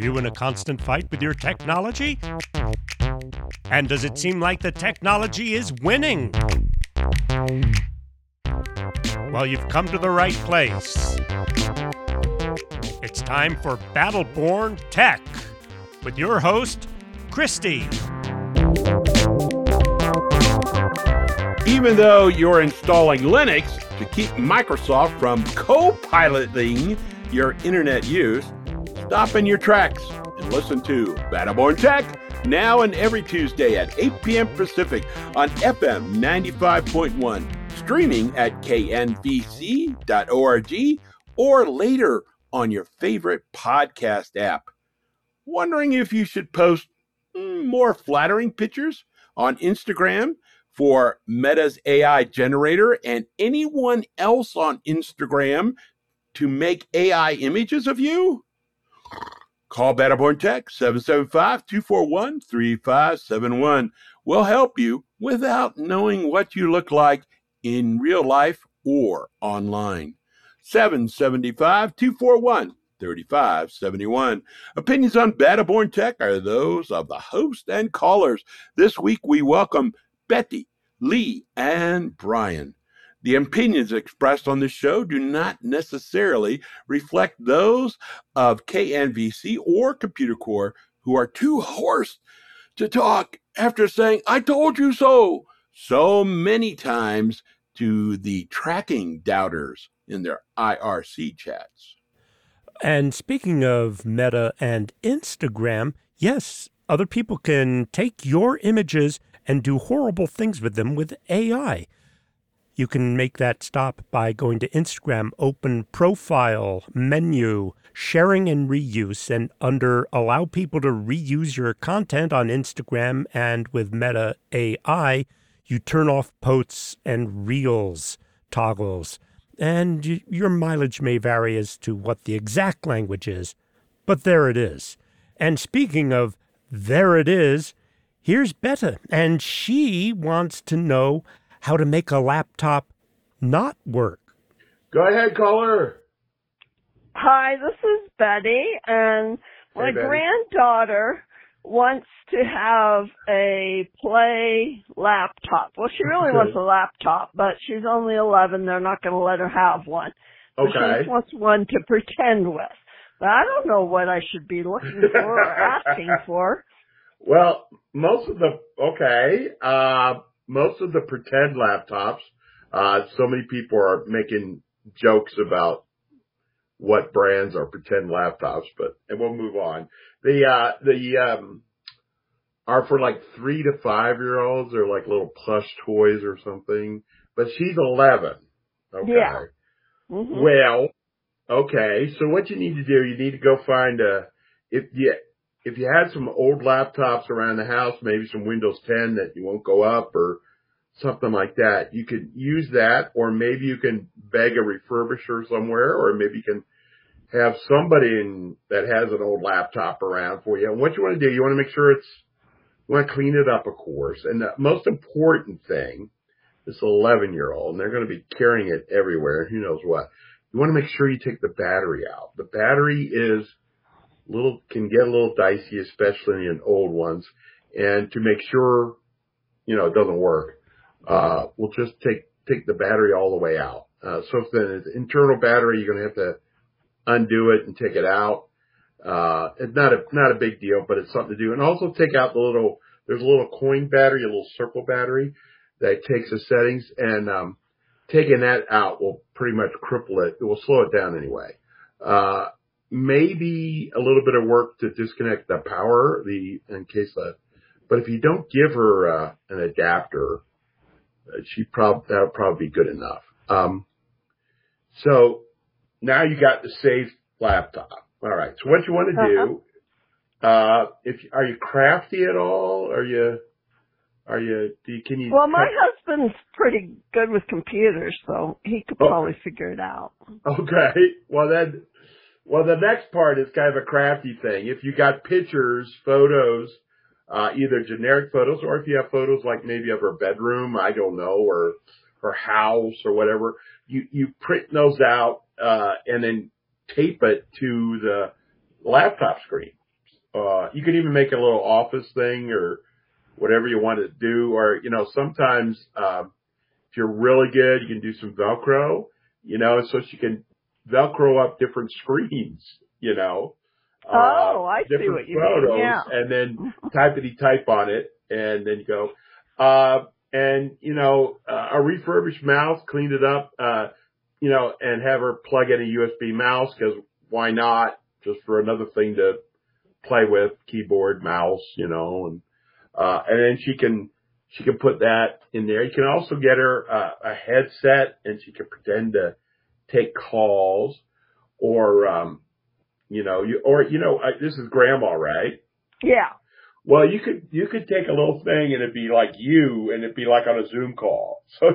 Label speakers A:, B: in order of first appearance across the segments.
A: you in a constant fight with your technology? And does it seem like the technology is winning? Well, you've come to the right place. It's time for Battleborn Tech with your host, Christy.
B: Even though you're installing Linux to keep Microsoft from co-piloting your internet use, stop in your tracks and listen to Battleborn Tech now and every Tuesday at 8 p.m. Pacific on FM 95.1, streaming at knvc.org or later on your favorite podcast app. Wondering if you should post more flattering pictures on Instagram for Meta's AI generator and anyone else on Instagram to make AI images of you? Call Battleborn Tech 775-241-3571. We'll help you without knowing what you look like in real life or online. 775-241-3571. Opinions on Battleborn Tech are those of the host and callers. This week we welcome Betty, Lee, and Brian. The opinions expressed on this show do not necessarily reflect those of KNVC or Computer Core, who are too hoarse to talk after saying, "I told you so," so many times to the tracking doubters in their IRC chats.
A: And speaking of Meta and Instagram, yes, other people can take your images and do horrible things with them with AI. You can make that stop by going to Instagram, open profile, menu, sharing and reuse, and under allow people to reuse your content on Instagram and with Meta AI, you turn off posts and reels toggles. And your mileage may vary as to what the exact language is, but there it is. And speaking of there it is, here's Betta, and she wants to know how to make a laptop not work.
B: Go ahead, caller.
C: Hi, this is Betty, and my granddaughter wants to have a play laptop. Well, she really wants a laptop, but she's only 11. They're not going to let her have one.
D: Okay.
C: She just wants one to pretend with. But I don't know what I should be looking for or asking for.
D: Well, most of the pretend laptops, so many people are making jokes about what brands are pretend laptops, and we'll move on. Are for like 3 to 5 year olds. They're like little plush toys or something, but she's 11. Okay.
C: Yeah. Mm-hmm.
D: Well, okay. So what you need to do, you need to go find if you had some old laptops around the house, maybe some Windows 10 that you won't go up or something like that, you could use that, or maybe you can beg a refurbisher somewhere, or maybe you can have somebody that has an old laptop around for you. And what you want to do, you want to make sure you want to clean it up, of course. And the most important thing, this 11-year-old, and they're going to be carrying it everywhere, who knows what. You want to make sure you take the battery out. The battery can get a little dicey, especially in old ones. And to make sure, it doesn't work, we'll just take the battery all the way out. So if it's an internal battery, you're going to have to undo it and take it out. It's not a big deal, but it's something to do. And also take out there's a little coin battery, a little circle battery that takes the settings, and taking that out will pretty much cripple it. It will slow it down anyway. Maybe a little bit of work to disconnect the power, but if you don't give her an adapter, that'll probably be good enough. So now you got the safe laptop. All right. So what you want to do, are you crafty at all?
C: Well, my husband's pretty good with computers, so he could probably figure it out.
D: Okay. Well, the next part is kind of a crafty thing. If you got pictures, photos, either generic photos, or if you have photos like maybe of her bedroom, I don't know, or her house or whatever, you print those out, and then tape it to the laptop screen. you can even make a little office thing or whatever you want to do. Or, sometimes, if you're really good, you can do some Velcro, so she can Velcro up different screens,
C: I see
D: different
C: what you
D: photos,
C: mean. Yeah.
D: and then type on it, and then you go, a refurbished mouse, cleaned it up, and have her plug in a USB mouse, because why not? Just for another thing to play with, keyboard, mouse, and then she can put that in there. You can also get her a headset, and she can pretend to take calls, or this is grandma, right?
C: Yeah.
D: Well, you could take a little thing, and it'd be like you, and it'd be like on a Zoom call. So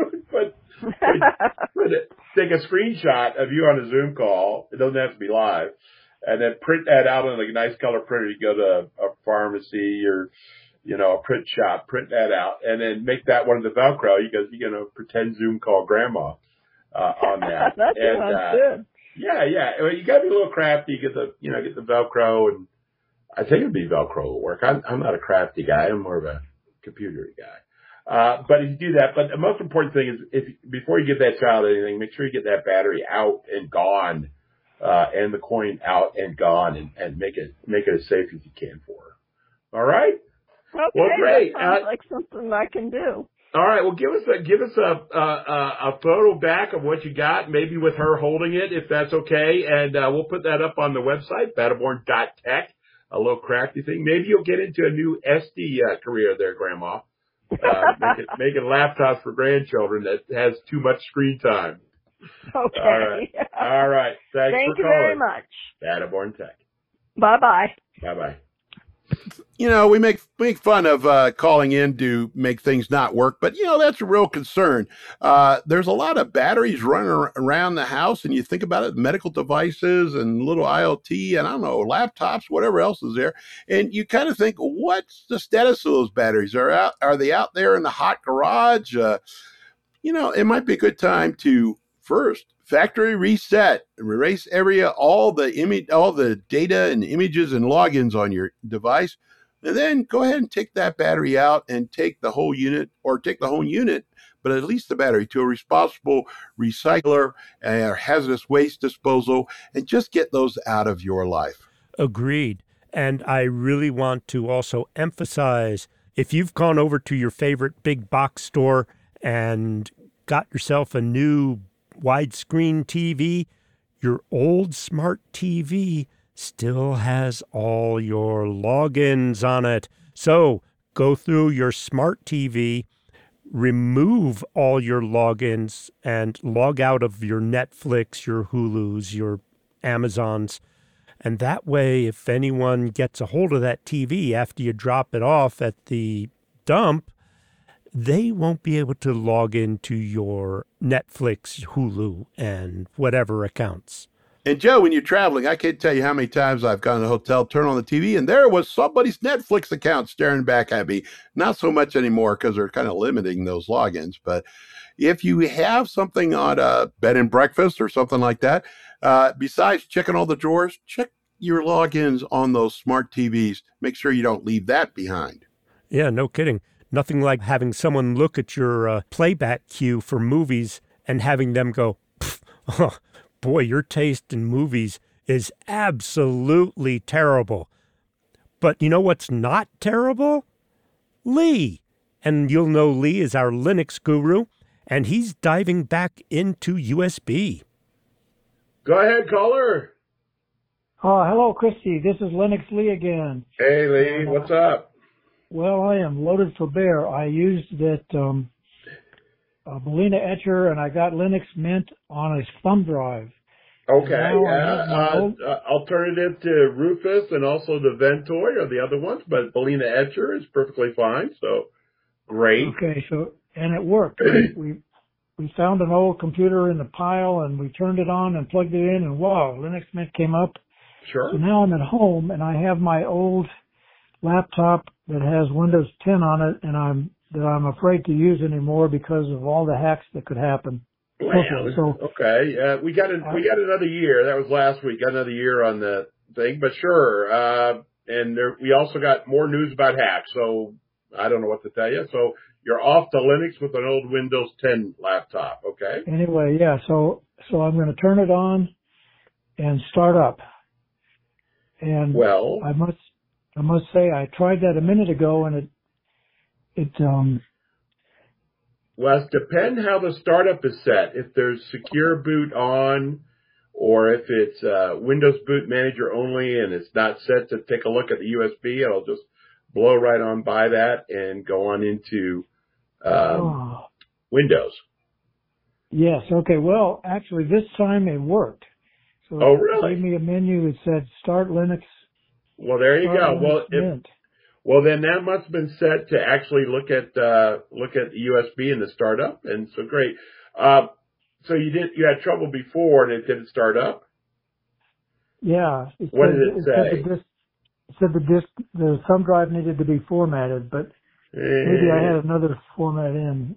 D: take a screenshot of you on a Zoom call. It doesn't have to be live, and then print that out on a nice color printer. You go to a pharmacy or a print shop, print that out, and then make that one of the Velcro. You're gonna pretend Zoom call grandma on that.
C: That sounds good.
D: Yeah. Well, you gotta be a little crafty. Get the Velcro, and I think it'd be Velcro will work. I'm not a crafty guy. I'm more of a computer guy. But if you do that, but the most important thing is before you give that child anything, make sure you get that battery out and gone, and the coin out and gone, and make it as safe as you can for her. All right.
C: Okay.
D: Well, great.
C: That sounds like something I can do.
D: All right. Well, give us a photo back of what you got, maybe with her holding it, if that's okay, and we'll put that up on the website, battleborn.tech. A little crafty thing. Maybe you'll get into a new SD career there, Grandma. Making laptops for grandchildren that has too much screen time.
C: Okay.
D: All right. Thanks
C: Thank
D: for
C: you
D: calling.
C: very much.
D: Battleborn Tech.
C: Bye-bye.
D: Bye-bye.
B: We make fun of calling in to make things not work, but that's a real concern. There's a lot of batteries running around the house, and you think about it, medical devices and little IoT, and I don't know, laptops, whatever else is there, and you kind of think, what's the status of those batteries? Are they out there in the hot garage? It might be a good time to first factory reset, erase all the data and images and logins on your device, and then go ahead and take that battery out and take the whole unit, but at least the battery, to a responsible recycler or hazardous waste disposal, and just get those out of your life.
A: Agreed. And I really want to also emphasize, if you've gone over to your favorite big box store and got yourself a new widescreen TV, your old smart TV still has all your logins on it. So go through your smart TV, remove all your logins, and log out of your Netflix, your Hulus, your Amazons. And that way, if anyone gets a hold of that TV after you drop it off at the dump, they won't be able to log into your Netflix, Hulu, and whatever accounts.
B: And Joe, when you're traveling, I can't tell you how many times I've gone to a hotel, turn on the TV, and there was somebody's Netflix account staring back at me. Not so much anymore because they're kind of limiting those logins. But if you have something on a bed and breakfast or something like that, besides checking all the drawers, check your logins on those smart TVs. Make sure you don't leave that behind.
A: Yeah, no kidding. Nothing like having someone look at your playback queue for movies and having them go, oh, boy, your taste in movies is absolutely terrible. But you know what's not terrible? Lee. And you'll know Lee is our Linux guru, and he's diving back into USB.
D: Go ahead, caller.
E: Hello, Christy. This is Linux Lee again.
D: Hey, Lee. What's up?
E: Well, I am loaded for bear. I used that Molina Etcher, and I got Linux Mint on a thumb drive.
D: Okay. Alternative to Rufus and also the Ventoy are the other ones, but Molina Etcher is perfectly fine. So great.
E: Okay. And it worked. we found an old computer in the pile, and we turned it on and plugged it in, and wow, Linux Mint came up.
D: Sure.
E: So now I'm at home, and I have my old laptop that has Windows 10 on it, and I'm afraid to use anymore because of all the hacks that could happen.
D: Well, okay. We got another year. That was last week. Got another year on the thing, but sure. and we also got more news about hacks. So I don't know what to tell you. So you're off to Linux with an old Windows 10 laptop. Okay.
E: Anyway, yeah. So I'm going to turn it on and start up. And
D: well,
E: I must say I tried that a minute ago, and
D: well, it depends how the startup is set. If there's secure boot on, or if it's Windows Boot Manager only and it's not set to take a look at the USB, it'll just blow right on by that and go on into Windows.
E: Yes. Okay. Well, actually, this time it worked. So
D: really?
E: It gave me a menu that said Start Linux.
D: Well, there you go. Well, then that must have been set to actually look at the USB in the startup, and so great. So you had trouble before, and it didn't start up.
E: Yeah.
D: What did it say?
E: It said the thumb drive needed to be formatted, but maybe I had another format in.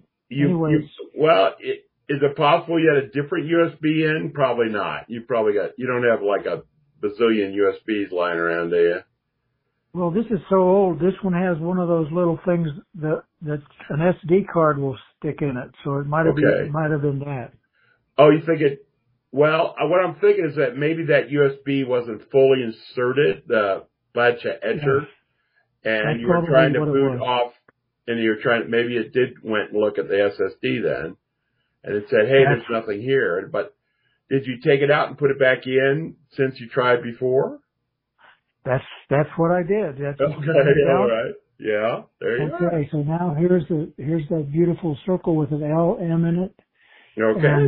D: Is it possible you had a different USB in? Probably not. You don't have like a bazillion USBs lying around, do you?
E: Well, this is so old. This one has one of those little things that an SD card will stick in it. So it might have been that.
D: Oh, you think it? Well, what I'm thinking is that maybe that USB wasn't fully inserted, the Blatch etcher, and you were trying to boot off, and maybe it went and look at the SSD then, and it said, hey, there's nothing here. But did you take it out and put it back in since you tried before?
E: That's what I did.
D: All right. Yeah, there you go.
E: Okay, so now here's that beautiful circle with an LM in it.
D: Okay.
E: And,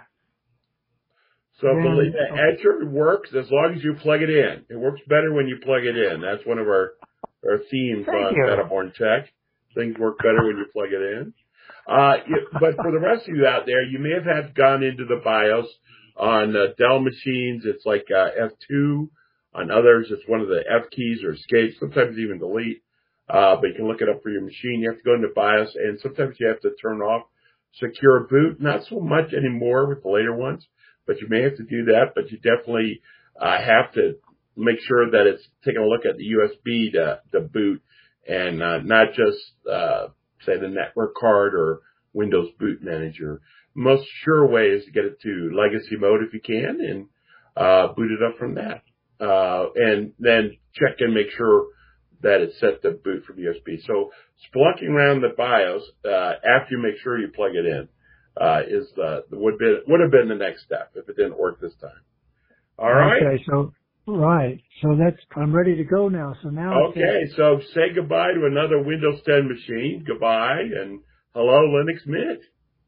D: so the etcher works as long as you plug it in. It works better when you plug it in. That's one of our themes on Metaborn Tech. Things work better when you plug it in. But for the rest of you out there, you may have gone into the BIOS on Dell machines. It's like F2. On others, it's one of the F keys or escape, sometimes even delete. But you can look it up for your machine. You have to go into BIOS, and sometimes you have to turn off secure boot. Not so much anymore with the later ones, but you may have to do that. But you definitely have to make sure that it's taking a look at the USB to boot, and not just say the network card or Windows Boot Manager. Most sure way is to get it to legacy mode if you can, and boot it up from that. And then check and make sure that it's set to boot from USB. So splunking around the BIOS after you make sure you plug it in would have been the next step if it didn't work this time. All right.
E: Okay. So I'm ready to go now. So now.
D: Okay. So say goodbye to another Windows 10 machine. Goodbye and hello Linux Mint.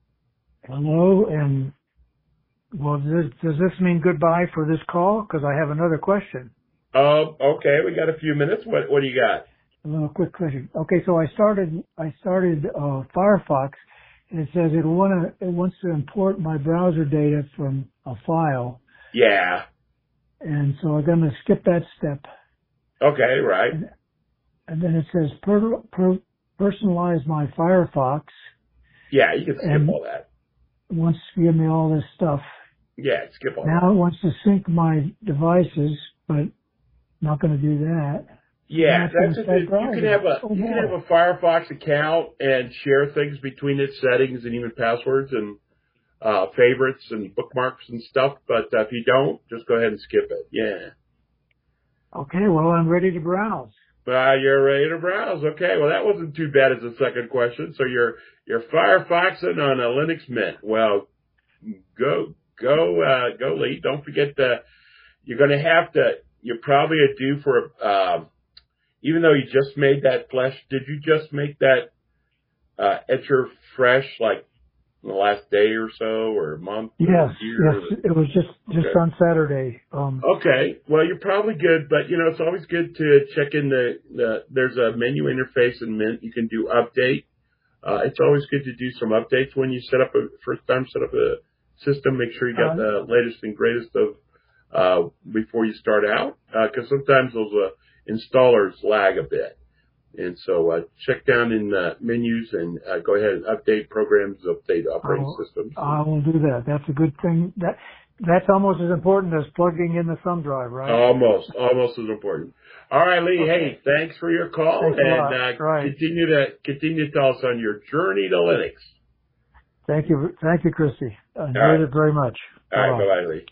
E: Hello and. Well, does this mean goodbye for this call? Because I have another question.
D: Okay, we got a few minutes. What do you got?
E: A little quick question. Okay, so I started Firefox, and it says it wants to import my browser data from a file.
D: Yeah.
E: And so I'm going to skip that step.
D: Okay, right.
E: And then it says personalize my Firefox.
D: Yeah, you can skip all that.
E: It wants to give me all this stuff.
D: Yeah, skip all that.
E: Now it wants to sync my devices, but not going to do that.
D: Yeah, that's you can have a Firefox account and share things between its settings and even passwords and favorites and bookmarks and stuff. But if you don't, just go ahead and skip it. Yeah.
E: Okay, well, I'm ready to browse.
D: You're ready to browse. Okay, well, that wasn't too bad as a second question. So you're Firefoxing on a Linux Mint. Well, go, Lee. Don't forget you're going to have to, you're probably due for, even though you just made that flash, did you just make that, etcher fresh, like in the last day or so or a month?
E: Yes, it was just on Saturday.
D: Okay, well, you're probably good, but it's always good to check in there's a menu interface in Mint. You can do update. It's always good to do some updates when you first time set up a system. Make sure you got the latest and greatest of before you start out, because sometimes those installers lag a bit. And so check down in menus and go ahead and update programs, update operating systems.
E: I will do that. That's a good thing. That's almost as important as plugging in the thumb drive, right?
D: Almost as important. All right, Lee. Okay. Hey, thanks for your call,
E: thanks
D: and
E: right.
D: continue to tell us on your journey to Linux.
E: Thank you, Christy. I enjoyed it very much.
D: All right, bye-bye, Lee.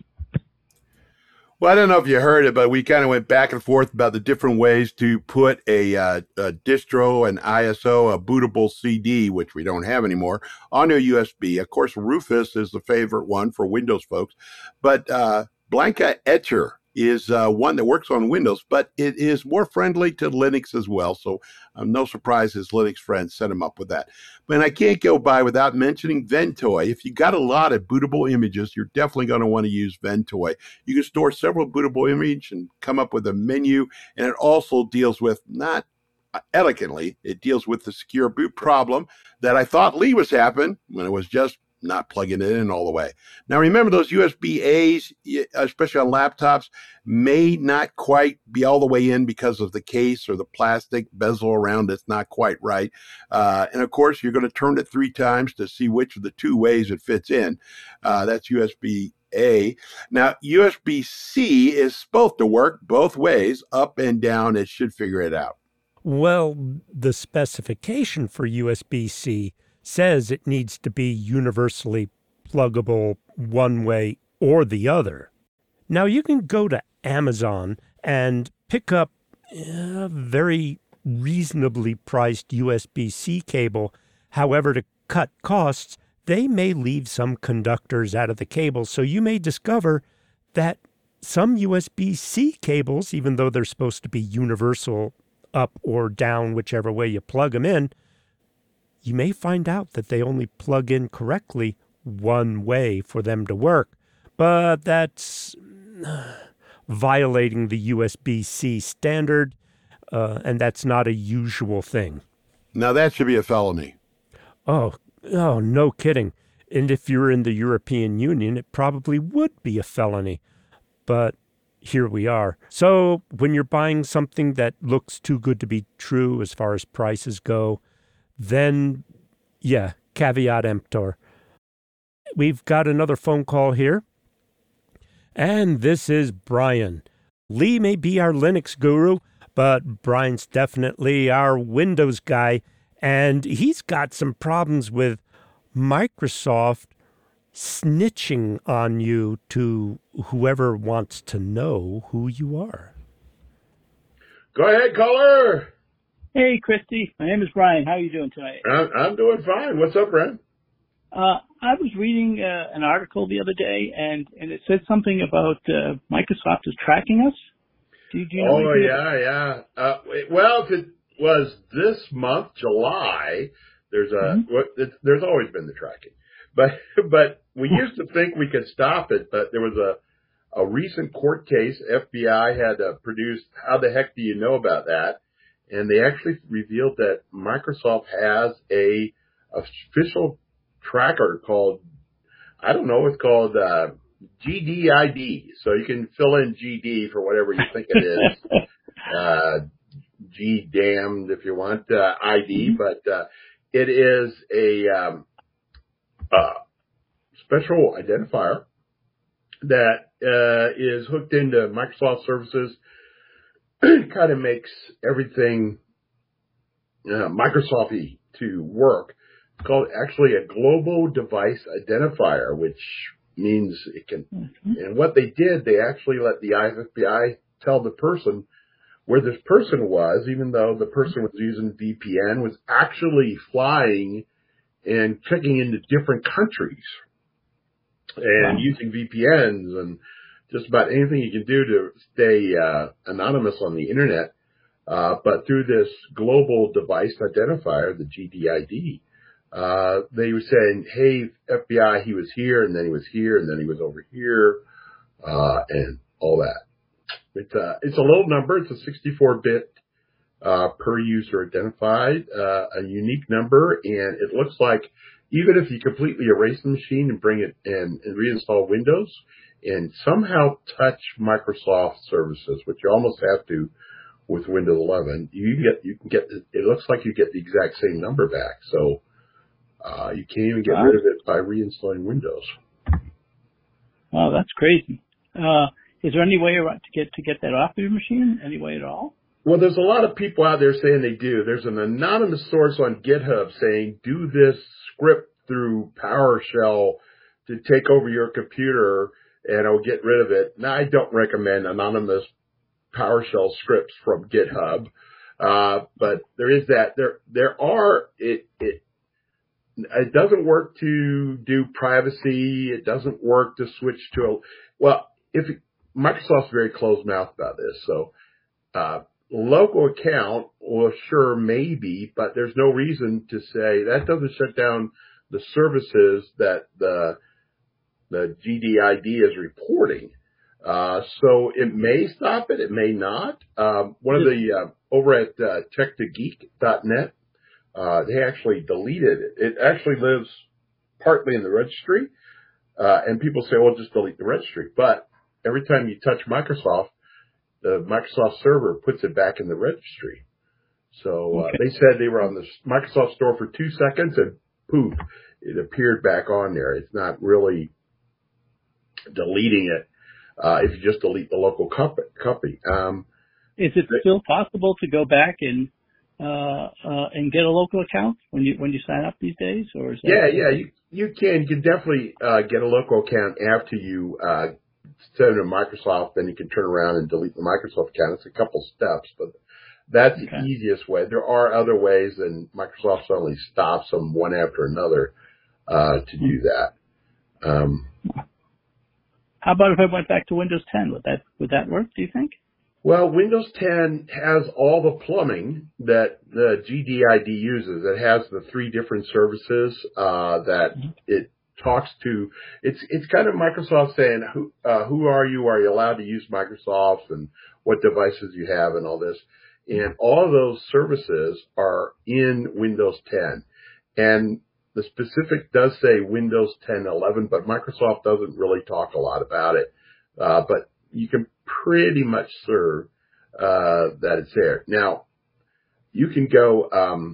B: Well, I don't know if you heard it, but we kind of went back and forth about the different ways to put a distro, an ISO, a bootable CD, which we don't have anymore, onto a USB. Of course, Rufus is the favorite one for Windows folks, but Blanca Etcher is one that works on Windows, but it is more friendly to Linux as well. So no surprise his Linux friends set him up with that. But I can't go by without mentioning Ventoy. If you got a lot of bootable images, you're definitely going to want to use Ventoy. You can store several bootable images and come up with a menu, and it also deals with, not elegantly, it deals with the secure boot problem that I thought Lee was having when it was just not plugging it in all the way. Now, remember, those USB-A's, especially on laptops, may not quite be all the way in because of the case or the plastic bezel around it's not quite right. And, of course, you're going to turn it 3 times to see which of the 2 ways it fits in. That's USB-A. Now, USB-C is supposed to work both ways, up and down. It should figure it out.
A: Well, the specification for USB-C says it needs to be universally pluggable one way or the other. Now, you can go to Amazon and pick up a very reasonably priced USB-C cable. However, to cut costs, they may leave some conductors out of the cable, so you may discover that some USB-C cables, even though they're supposed to be universal up or down, whichever way you plug them in, you may find out that they only plug in correctly one way for them to work. But that's violating the USB-C standard, and that's not a usual thing.
B: Now, that should be a felony.
A: Oh, no kidding. And if you're in the European Union, it probably would be a felony. But here we are. So when you're buying something that looks too good to be true as far as prices go, then, yeah, caveat emptor. We've got another phone call here. And this is Brian. Lee may be our Linux guru, but Brian's definitely our Windows guy. And he's got some problems with Microsoft snitching on you to whoever wants to know who you are.
D: Go ahead, caller.
F: Hey, Christy. My name is Brian. How are you doing tonight?
D: I'm doing fine. What's up, Brian?
F: I was reading an article the other day, and it said something about Microsoft is tracking us. Do you know anything?
D: Well, if it was this month, July, there's always been the tracking. But we used to think we could stop it, but there was a recent court case. FBI had produced, how the heck do you know about that? And they actually revealed that Microsoft has a official tracker called, I don't know, it's called GDID. So you can fill in GD for whatever you think it is. G damned if you want, ID, but it is a special identifier that is hooked into Microsoft services. Kind of makes everything Microsoft-y to work. It's called actually a global device identifier, which means it can, and what they did, they actually let the FBI tell the person where this person was, even though the person was using VPN, was actually flying and checking into different countries and using VPNs and just about anything you can do to stay anonymous on the internet. But through this global device identifier, the GDID, they were saying, hey, FBI, he was here, and then he was here, and then he was over here, and all that. It's a low number. It's a 64-bit per user identified, a unique number, and it looks like even if you completely erase the machine and bring it and reinstall Windows and somehow touch Microsoft services, which you almost have to with Windows 11, you can get it looks like you get the exact same number back. So you can't even get rid of it by reinstalling Windows.
F: Wow, that's crazy. Is there any way to get that off of your machine? Any way at all?
D: Well, there's a lot of people out there saying they do. There's an anonymous source on GitHub saying, do this script through PowerShell to take over your computer and it'll get rid of it. Now, I don't recommend anonymous PowerShell scripts from GitHub. But there is that. It doesn't work to do privacy. It doesn't work to switch to Microsoft's very closed mouth about this. So, local account, well, sure, maybe, but there's no reason to say that doesn't shut down the services that the GDID is reporting. So it may stop it. It may not. One of the, over at, tech2geek.net, they actually deleted it. It actually lives partly in the registry. And people say, well, just delete the registry. But every time you touch Microsoft, the Microsoft server puts it back in the registry. So, they said they were on the Microsoft store for 2 seconds and poof, it appeared back on there. It's not really deleting it. If you just delete the local company.
F: Is it still possible to go back and get a local account when you sign up these days, or is that?
D: Yeah, you can. You can definitely get a local account after you send it to Microsoft. Then you can turn around and delete the Microsoft account. It's a couple steps, but that's the easiest way. There are other ways, and Microsoft suddenly stops them one after another to do that.
F: How about if I went back to Windows 10? Would that work, do you think?
D: Well, Windows 10 has all the plumbing that the GDID uses. It has the 3 different services that it talks to. It's kind of Microsoft saying, who are you? Are you allowed to use Microsoft, and what devices you have and all this. And all of those services are in Windows 10. And the specific does say Windows 10 11, but Microsoft doesn't really talk a lot about it. But you can pretty much serve that it's there. Now, you can go,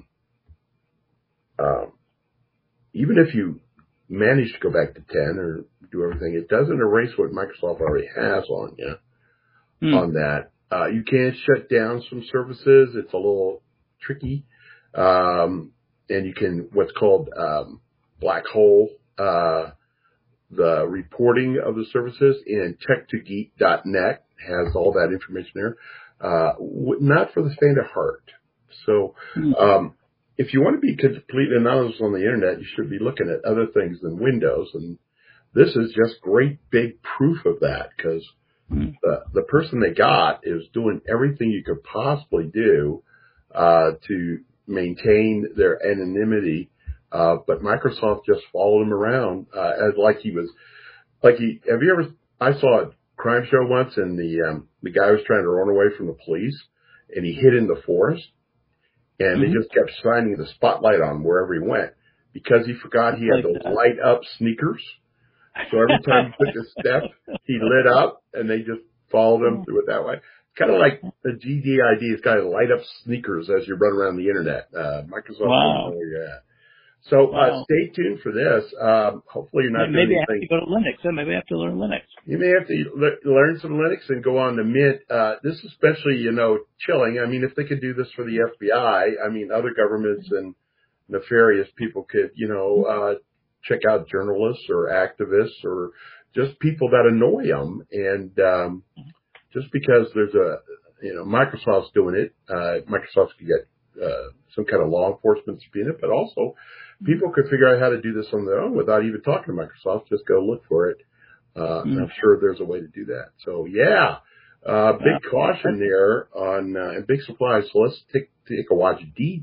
D: even if you manage to go back to 10 or do everything, it doesn't erase what Microsoft already has on you on that. You can shut down some services. It's a little tricky. And you can, what's called, black hole, the reporting of the services, and tech2geek.net has all that information there. Not for the faint of heart. So, if you want to be completely anonymous on the internet, you should be looking at other things than Windows. And this is just great big proof of that, because the person they got is doing everything you could possibly do, to maintain their anonymity. But Microsoft just followed him around, have you ever, I saw a crime show once, and the guy was trying to run away from the police, and he hid in the forest, and they just kept shining the spotlight on him wherever he went, because he forgot he had those light up sneakers. So every time he took a step, he lit up, and they just followed him through it that way. Kind of like the GDID is kind of light up sneakers as you run around the internet. Microsoft doesn't know where you're at. So stay tuned for this. Hopefully you're not doing anything. Maybe I have to go to Linux.
F: Maybe I have to learn Linux.
D: You may have to learn some Linux and go on to Mint. This is especially, chilling. I mean, if they could do this for the FBI, I mean, other governments and nefarious people could, check out journalists or activists or just people that annoy them. And just because there's Microsoft's doing it, Microsoft could get some kind of law enforcement subpoena, but also people could figure out how to do this on their own without even talking to Microsoft. Just go look for it. And I'm sure there's a way to do that. So big caution there on, and big supplies. So let's take a watch.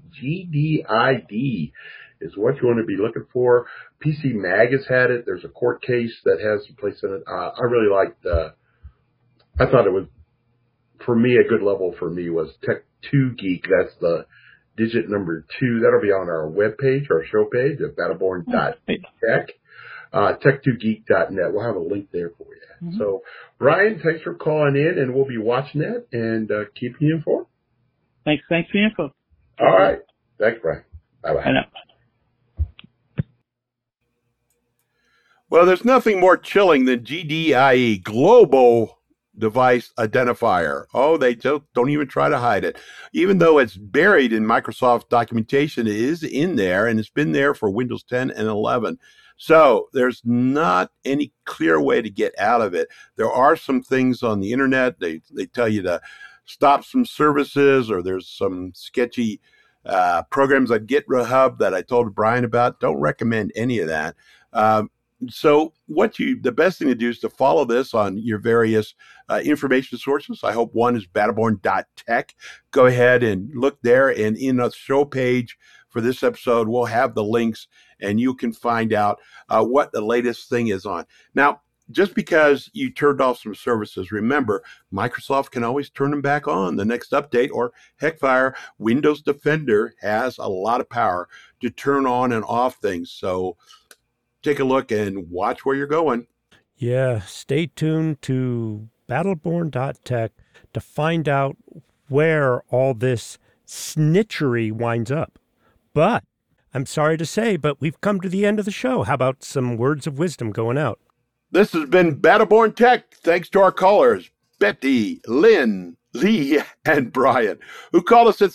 D: GDID is what you want to be looking for. PC Mag has had it. There's a court case that has some place in it. I really liked, I thought it was, for me, a good level for me was Tech2Geek. That's the digit number 2. That'll be on our webpage, our show page at battleborn.tech. Tech2geek.net. We'll have a link there for you. So, Brian, thanks for calling in, and we'll be watching that and keeping you informed.
F: Thanks for the info.
D: All right. Thanks, Brian. Bye-bye.
F: I know.
B: Well, there's nothing more chilling than GDIE, Global Device Identifier. Oh, they don't even try to hide it. Even though it's buried in Microsoft documentation, it is in there, and it's been there for Windows 10 and 11. So there's not any clear way to get out of it. There are some things on the internet. They tell you to stop some services, or there's some sketchy programs like GitHub that I told Brian about. Don't recommend any of that. So the best thing to do is to follow this on your various information sources. I hope one is battleborn.tech. Go ahead and look there, and in the show page for this episode, we'll have the links, and you can find out what the latest thing is on. Now, just because you turned off some services, remember, Microsoft can always turn them back on the next update, or heckfire, Windows Defender has a lot of power to turn on and off things. So take a look and watch where you're going.
A: Yeah, stay tuned to battleborn.tech to find out where all this snitchery winds up. But I'm sorry to say, but we've come to the end of the show. How about some words of wisdom going out?
B: This has been Battleborn Tech. Thanks to our callers, Betty, Lynn, Lee, and Brian, who called us at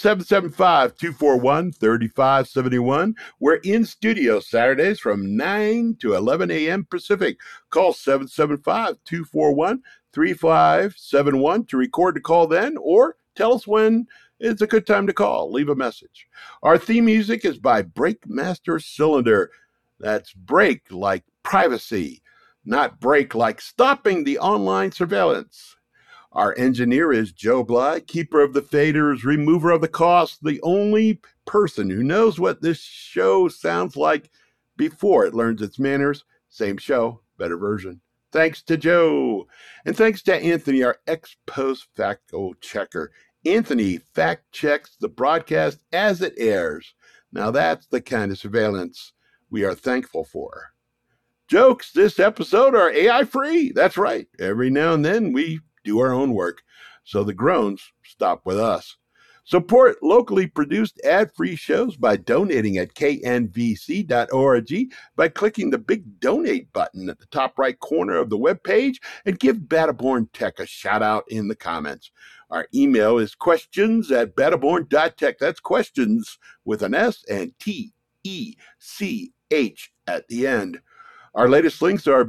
B: 775-241-3571. We're in studio Saturdays from 9 to 11 a.m. Pacific. Call 775-241-3571 to record the call then, or tell us when it's a good time to call. Leave a message. Our theme music is by Breakmaster Cylinder. That's break like privacy, not break like stopping the online surveillance. Our engineer is Joe Bly, keeper of the faders, remover of the cost, the only person who knows what this show sounds like before it learns its manners. Same show, better version. Thanks to Joe. And thanks to Anthony, our ex-post facto checker. Anthony fact-checks the broadcast as it airs. Now that's the kind of surveillance we are thankful for. Jokes this episode are AI-free. That's right. Every now and then we do our own work, so the groans stop with us. Support locally produced ad-free shows by donating at knvc.org by clicking the big donate button at the top right corner of the webpage, and give Battleborn Tech a shout-out in the comments. Our email is questions@battleborn.tech. That's questions with an S and TECH at the end. Our latest links are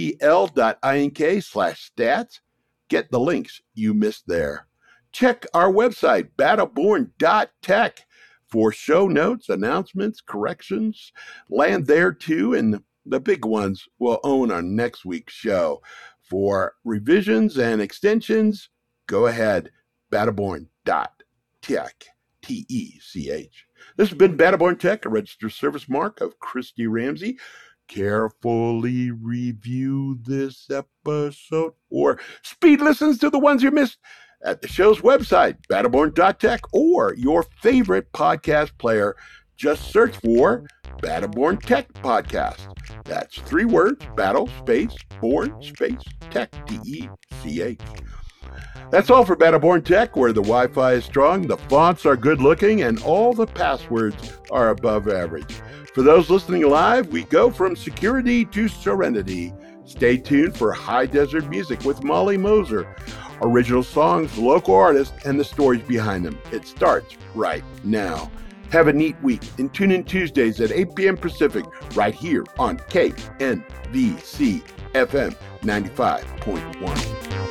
B: bbtl.ink/stats. Get the links you missed there. Check our website, battleborn.tech, for show notes, announcements, corrections. Land there too, and the big ones will own our next week's show. For revisions and extensions, go ahead, battleborn.tech, TECH. This has been Battleborn Tech, a registered service mark of Christy Ramsey. Carefully review this episode, or speed listens to the ones you missed at the show's website, battleborn.tech, or your favorite podcast player. Just search for Battleborn Tech Podcast. That's 3 words, battle, space, born, space, tech, TECH. That's all for Battleborn Tech, where the Wi-Fi is strong, the fonts are good looking, and all the passwords are above average. For those listening live, we go from security to serenity. Stay tuned for High Desert Music with Molly Moser. Original songs, local artists, and the stories behind them. It starts right now. Have a neat week, and tune in Tuesdays at 8 p.m. Pacific, right here on KNVC FM 95.1.